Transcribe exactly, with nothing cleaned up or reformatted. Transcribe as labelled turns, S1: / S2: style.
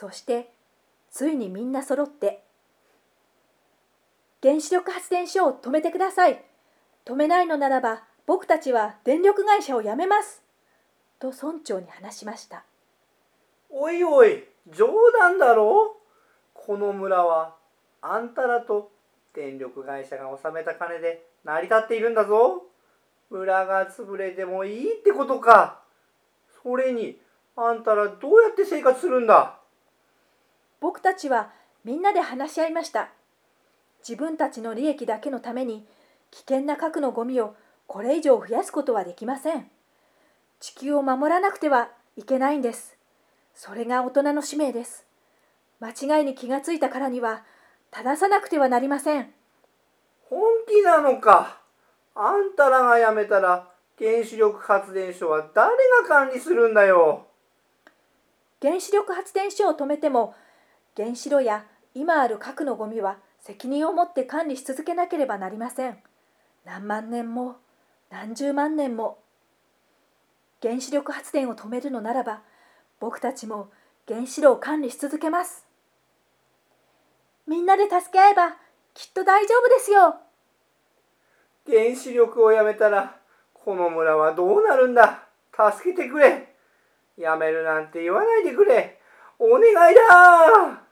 S1: そしてついにみんな揃って、原子力発電所を止めてください。止めないのならば僕たちは電力会社を辞めます。と村長に話しました。
S2: おいおい、冗談だろう。この村はあんたらと電力会社が納めた金で成り立っているんだぞ。村が潰れてもいいってことか。それにあんたらどうやって生活するんだ。
S1: 僕たちはみんなで話し合いました。自分たちの利益だけのために危険な核のゴミをこれ以上増やすことはできません。地球を守らなくてはいけないんです。それが大人の使命です。間違いに気がついたからには正さなくてはなりません。
S2: 本気なのか。あんたらが辞めたら原子力発電所は誰が管理するんだよ。
S1: 原子力発電所を止めても原子炉や今ある核のゴミは責任を持って管理し続けなければなりません。何万年も何十万年も。原子力発電を止めるのならば僕たちも原子炉を管理し続けます。みんなで助け合えばきっと大丈夫ですよ。
S2: 原子力をやめたらこの村はどうなるんだ。助けてくれ。やめるなんて言わないでくれ。お願いだ。